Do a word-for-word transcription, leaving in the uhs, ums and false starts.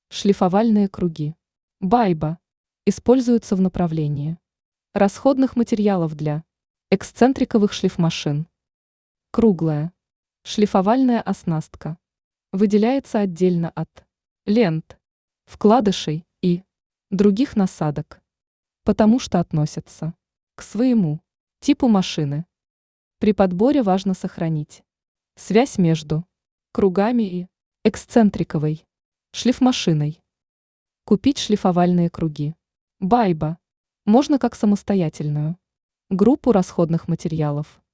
Шлифовальные круги. Байба. Используются в направлении расходных материалов для эксцентриковых шлифмашин. Круглая. Шлифовальная оснастка. Выделяется отдельно от лент, вкладышей и других насадок, потому что относится к своему типу машины. При подборе важно сохранить связь между кругами и эксцентриковой шлифмашиной. Купить шлифовальные круги. Байба можно как самостоятельную группу расходных материалов,